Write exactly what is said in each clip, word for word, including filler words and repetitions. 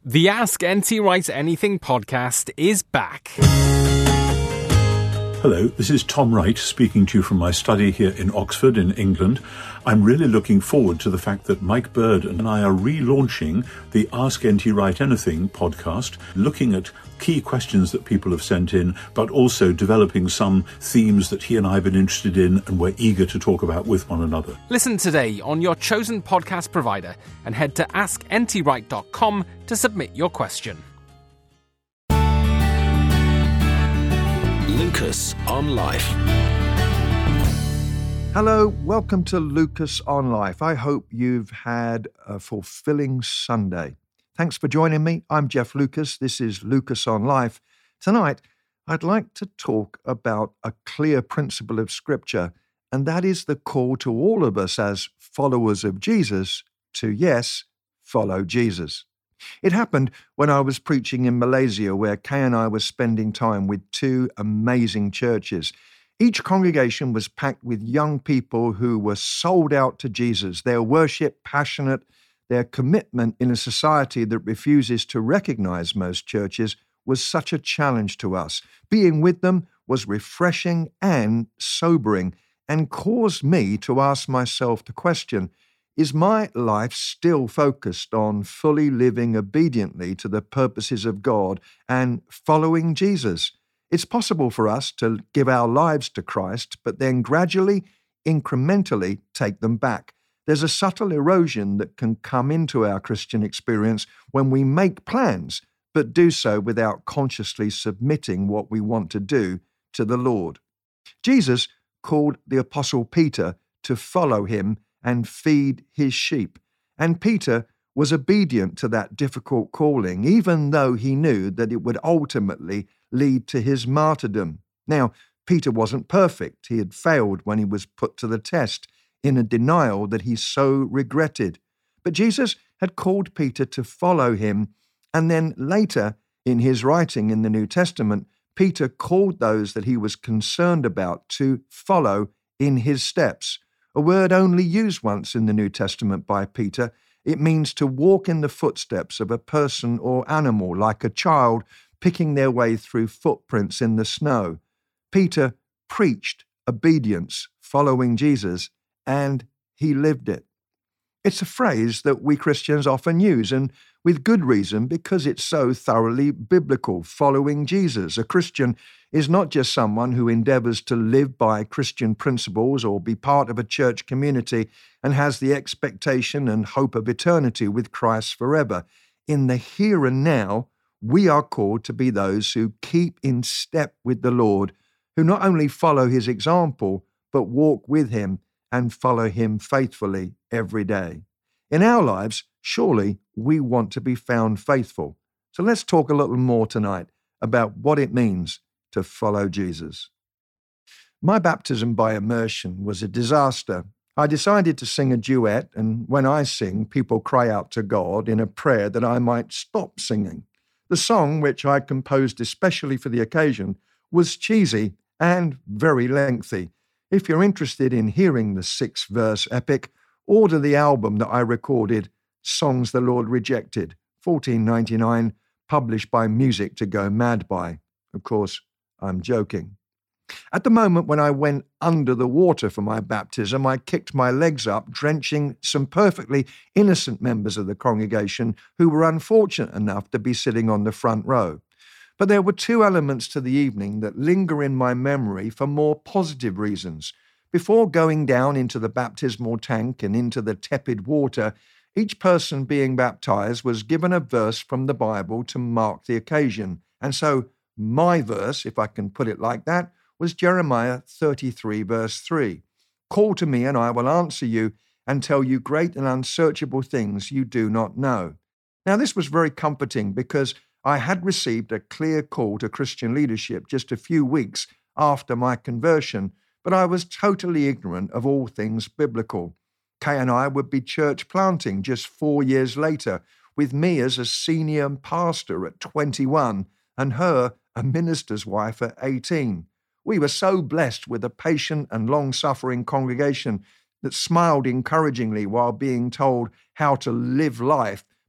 The Ask N T Wright Anything podcast is back. Hello, this is Tom Wright speaking to you from my study here in Oxford in England. I'm really looking forward to the fact that Mike Bird and I are relaunching the Ask N T Wright Anything podcast, looking at key questions that people have sent in, but also developing some themes that he and I have been interested in and we're eager to talk about with one another. Listen today on your chosen podcast provider and head to ask n t wright dot com to submit your question. Lucas on Life. Hello, welcome to Lucas on Life. I hope you've had a fulfilling Sunday. Thanks for joining me. I'm Jeff Lucas. This is Lucas on Life. Tonight, I'd like to talk about a clear principle of Scripture, and that is the call to all of us as followers of Jesus to, yes, follow Jesus. It happened when I was preaching in Malaysia, where Kay and I were spending time with two amazing churches. Each congregation was packed with young people who were sold out to Jesus, their worship passionate, their commitment in a society that refuses to recognize most churches was such a challenge to us. Being with them was refreshing and sobering and caused me to ask myself the question, is my life still focused on fully living obediently to the purposes of God and following Jesus? It's possible for us to give our lives to Christ, but then gradually, incrementally take them back. There's a subtle erosion that can come into our Christian experience when we make plans, but do so without consciously submitting what we want to do to the Lord. Jesus called the Apostle Peter to follow him and feed his sheep. And Peter was obedient to that difficult calling, even though he knew that it would ultimately lead to his martyrdom. Now, Peter wasn't perfect. He had failed when he was put to the test in a denial that he so regretted. But Jesus had called Peter to follow him, and then later in his writing in the New Testament, Peter called those that he was concerned about to follow in his steps. A word only used once in the New Testament by Peter. It means to walk in the footsteps of a person or animal, like a child picking their way through footprints in the snow. Peter preached obedience, following Jesus, and he lived it. It's a phrase that we Christians often use, and with good reason, because it's so thoroughly biblical, following Jesus. A Christian is not just someone who endeavors to live by Christian principles or be part of a church community and has the expectation and hope of eternity with Christ forever. In the here and now, we are called to be those who keep in step with the Lord, who not only follow his example, but walk with him and follow him faithfully every day. In our lives, surely we want to be found faithful. So let's talk a little more tonight about what it means to follow Jesus. My baptism by immersion was a disaster. I decided to sing a duet, and when I sing, people cry out to God in a prayer that I might stop singing. The song, which I composed especially for the occasion, was cheesy and very lengthy. If you're interested in hearing the six-verse epic, order the album that I recorded, Songs the Lord Rejected, fourteen ninety-nine, published by Music to Go Mad By. Of course, I'm joking. At the moment when I went under the water for my baptism, I kicked my legs up, drenching some perfectly innocent members of the congregation who were unfortunate enough to be sitting on the front row. But there were two elements to the evening that linger in my memory for more positive reasons. Before going down into the baptismal tank and into the tepid water, each person being baptized was given a verse from the Bible to mark the occasion. And so my verse, if I can put it like that, was Jeremiah thirty-three, verse three. Call to me and I will answer you and tell you great and unsearchable things you do not know. Now, this was very comforting because I had received a clear call to Christian leadership just a few weeks after my conversion, but I was totally ignorant of all things biblical. Kay and I would be church planting just four years later, with me as a senior pastor at twenty-one and her a minister's wife at eighteen. We were so blessed with a patient and long-suffering congregation that smiled encouragingly while being told how to live life,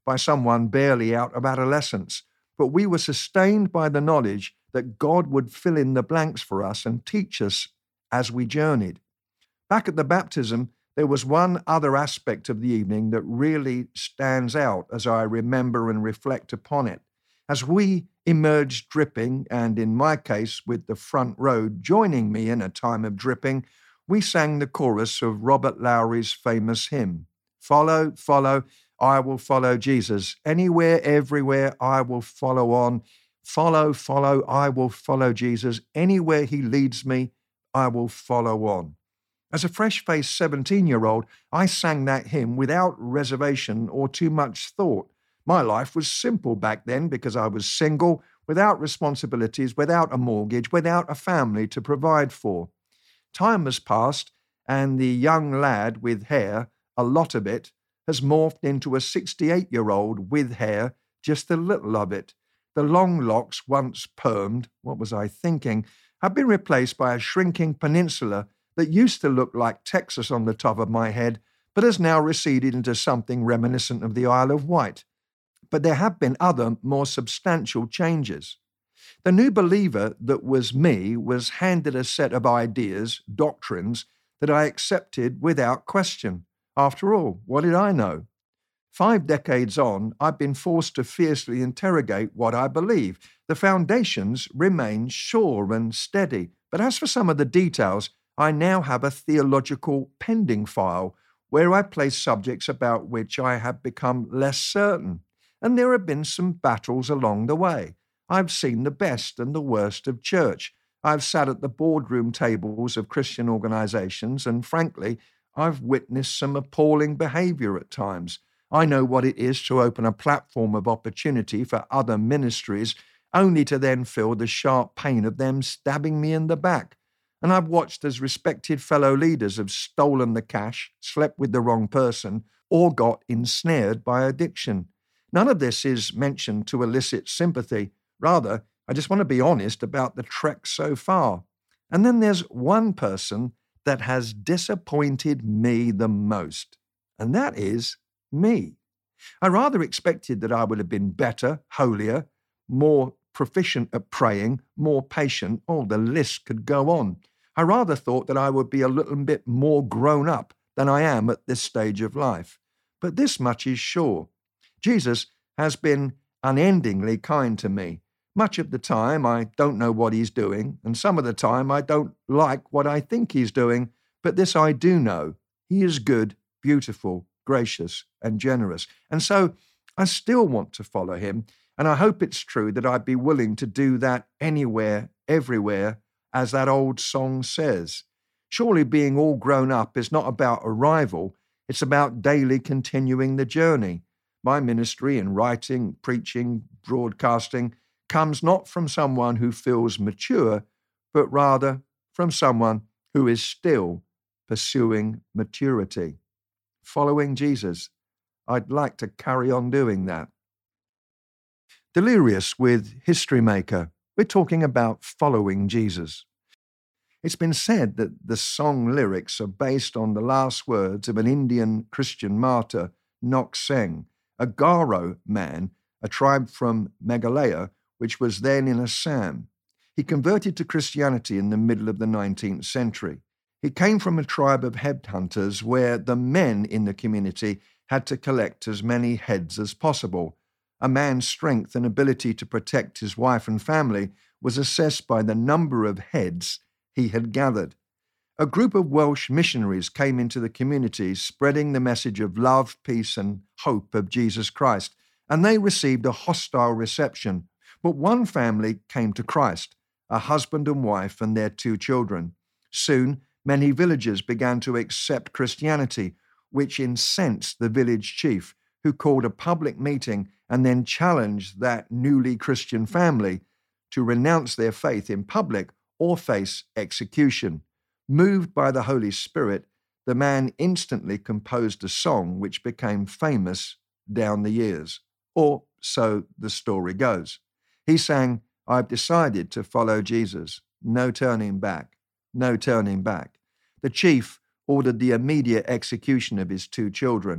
by someone barely out of adolescence, but we were sustained by the knowledge that God would fill in the blanks for us and teach us as we journeyed. Back at the baptism, there was one other aspect of the evening that really stands out as I remember and reflect upon it. As we emerged dripping, and in my case with the front row joining me in a time of dripping, we sang the chorus of Robert Lowry's famous hymn, "Follow, follow, I will follow Jesus. Anywhere, everywhere, I will follow on. Follow, follow, I will follow Jesus. Anywhere he leads me, I will follow on." As a fresh-faced seventeen-year-old, I sang that hymn without reservation or too much thought. My life was simple back then because I was single, without responsibilities, without a mortgage, without a family to provide for. Time has passed, and the young lad with hair, a lot of it, has morphed into a sixty-eight-year-old with hair, just a little of it. The long locks, once permed, what was I thinking, have been replaced by a shrinking peninsula that used to look like Texas on the top of my head, but has now receded into something reminiscent of the Isle of Wight. But there have been other, more substantial changes. The new believer that was me was handed a set of ideas, doctrines, that I accepted without question. After all, what did I know? Five decades on, I've been forced to fiercely interrogate what I believe. The foundations remain sure and steady, but as for some of the details, I now have a theological pending file where I place subjects about which I have become less certain. And there have been some battles along the way. I've seen the best and the worst of church. I've sat at the boardroom tables of Christian organizations, and frankly, I've witnessed some appalling behavior at times. I know what it is to open a platform of opportunity for other ministries, only to then feel the sharp pain of them stabbing me in the back. And I've watched as respected fellow leaders have stolen the cash, slept with the wrong person, or got ensnared by addiction. None of this is mentioned to elicit sympathy. Rather, I just want to be honest about the trek so far. And then there's one person that has disappointed me the most, and that is me. I rather expected that I would have been better, holier, more proficient at praying, more patient. Oh, the list could go on. I rather thought that I would be a little bit more grown up than I am at this stage of life. But this much is sure. Jesus has been unendingly kind to me. Much of the time, I don't know what he's doing, and some of the time, I don't like what I think he's doing, but this I do know. He is good, beautiful, gracious, and generous. And so I still want to follow him, and I hope it's true that I'd be willing to do that anywhere, everywhere, as that old song says. Surely being all grown up is not about arrival, it's about daily continuing the journey. My ministry in writing, preaching, broadcasting comes not from someone who feels mature, but rather from someone who is still pursuing maturity. Following Jesus, I'd like to carry on doing that. Delirious with History Maker, we're talking about following Jesus. It's been said that the song lyrics are based on the last words of an Indian Christian martyr, Nok Seng, a Garo man, a tribe from Meghalaya, which was then in Assam. He converted to Christianity in the middle of the nineteenth century. He came from a tribe of headhunters where the men in the community had to collect as many heads as possible. A man's strength and ability to protect his wife and family was assessed by the number of heads he had gathered. A group of Welsh missionaries came into the community spreading the message of love, peace, and hope of Jesus Christ, and they received a hostile reception. But one family came to Christ, a husband and wife and their two children. Soon, many villagers began to accept Christianity, which incensed the village chief, who called a public meeting and then challenged that newly Christian family to renounce their faith in public or face execution. Moved by the Holy Spirit, the man instantly composed a song which became famous down the years, or so the story goes. He sang, "I've decided to follow Jesus. No turning back, no turning back." The chief ordered the immediate execution of his two children,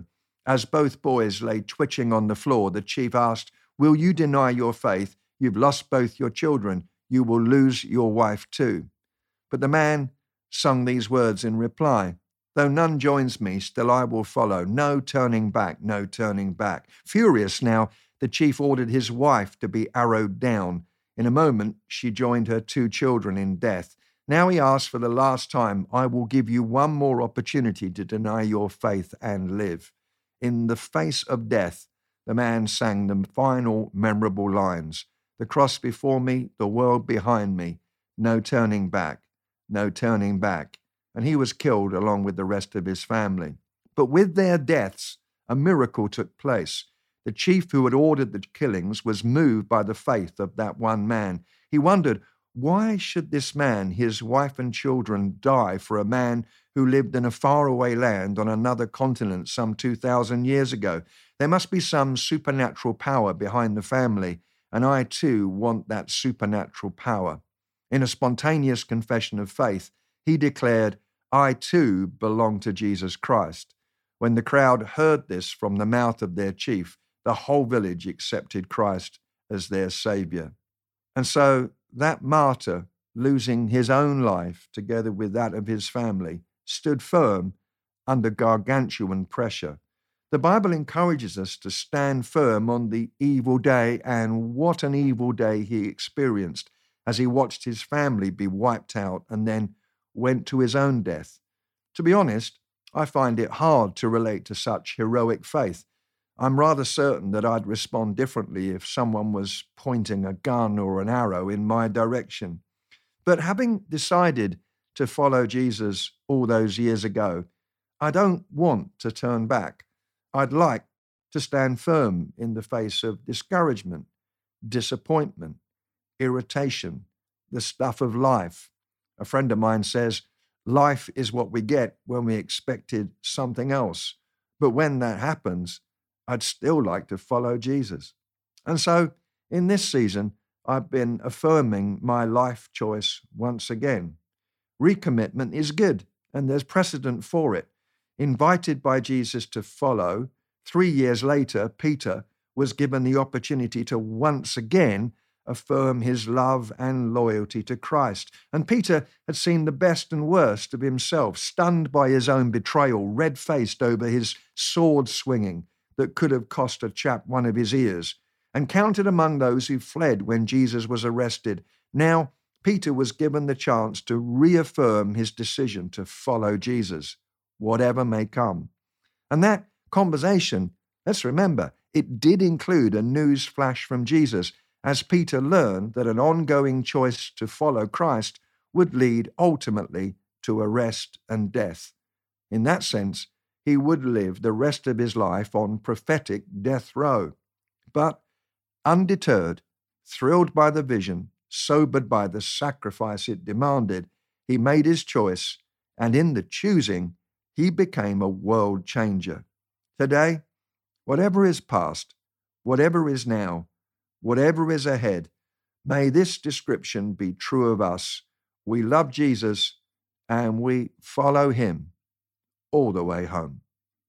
As both boys lay twitching on the floor, the chief asked, "Will you deny your faith? You've lost both your children. You will lose your wife too." But the man sung these words in reply, "Though none joins me, still I will follow. No turning back, no turning back." Furious now, the chief ordered his wife to be arrowed down. In a moment, she joined her two children in death. Now he asked for the last time, "I will give you one more opportunity to deny your faith and live." In the face of death, the man sang the final memorable lines, "The cross before me, the world behind me. No turning back, no turning back." And he was killed along with the rest of his family. But with their deaths, a miracle took place. The chief who had ordered the killings was moved by the faith of that one man. He wondered, why should this man, his wife and children, die for a man who lived in a faraway land on another continent some two thousand years ago? There must be some supernatural power behind the family, and I too want that supernatural power. In a spontaneous confession of faith, he declared, "I too belong to Jesus Christ." When the crowd heard this from the mouth of their chief, the whole village accepted Christ as their Savior. And so that martyr, losing his own life together with that of his family, stood firm under gargantuan pressure. The Bible encourages us to stand firm on the evil day, and what an evil day he experienced as he watched his family be wiped out and then went to his own death. To be honest, I find it hard to relate to such heroic faith. I'm rather certain that I'd respond differently if someone was pointing a gun or an arrow in my direction. But having decided to follow Jesus all those years ago, I don't want to turn back. I'd like to stand firm in the face of discouragement, disappointment, irritation, the stuff of life. A friend of mine says, life is what we get when we expected something else. But when that happens, I'd still like to follow Jesus. And so, in this season, I've been affirming my life choice once again. Recommitment is good, and there's precedent for it. Invited by Jesus to follow, three years later, Peter was given the opportunity to once again affirm his love and loyalty to Christ. And Peter had seen the best and worst of himself, stunned by his own betrayal, red-faced over his sword swinging that could have cost a chap one of his ears, and counted among those who fled when Jesus was arrested. Now, Peter was given the chance to reaffirm his decision to follow Jesus, whatever may come. And that conversation, let's remember, it did include a news flash from Jesus, as Peter learned that an ongoing choice to follow Christ would lead ultimately to arrest and death. In that sense, he would live the rest of his life on prophetic death row. But undeterred, thrilled by the vision, sobered by the sacrifice it demanded, he made his choice, and in the choosing, he became a world changer. Today, whatever is past, whatever is now, whatever is ahead, may this description be true of us. We love Jesus and we follow him all the way home.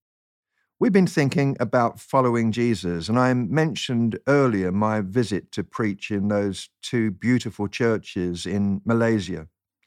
We've been thinking about following Jesus, and I mentioned earlier my visit to preach in those two beautiful churches in Malaysia.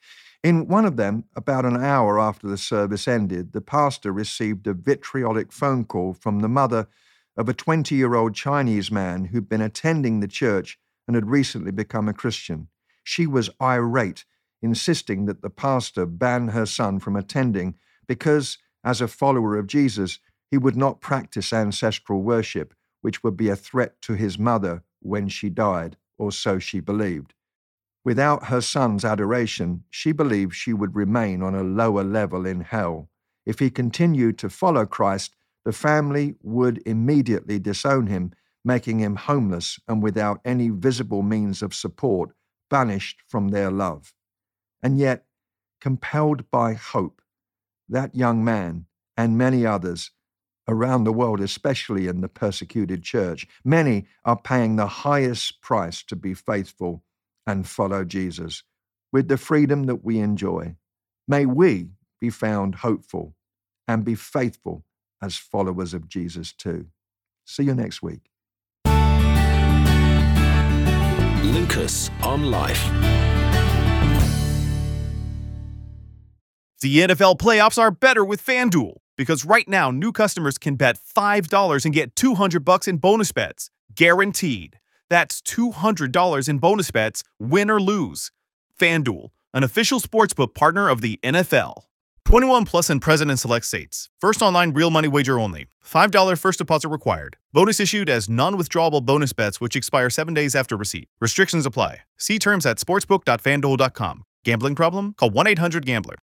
In one of them, about an hour after the service ended, the pastor received a vitriolic phone call from the mother of a twenty-year-old Chinese man who'd been attending the church and had recently become a Christian. She was irate, insisting that the pastor ban her son from attending because, as a follower of Jesus, he would not practice ancestral worship, which would be a threat to his mother when she died, or so she believed. Without her son's adoration, she believed she would remain on a lower level in hell. If he continued to follow Christ, the family would immediately disown him, making him homeless and without any visible means of support, banished from their love. And yet, compelled by hope, that young man and many others around the world, especially in the persecuted church, many are paying the highest price to be faithful and follow Jesus with the freedom that we enjoy. May we be found hopeful and be faithful as followers of Jesus too. See you next week. Lucas on Life. The N F L playoffs are better with FanDuel, because right now new customers can bet five dollars and get two hundred bucks in bonus bets, guaranteed. That's two hundred dollars in bonus bets, win or lose. FanDuel, an official sportsbook partner of the N F L. twenty-one plus and present in select states. First online real money wager only. five dollars first deposit required. Bonus issued as non-withdrawable bonus bets which expire seven days after receipt. Restrictions apply. See terms at sportsbook dot fanduel dot com. Gambling problem? Call one eight hundred gambler.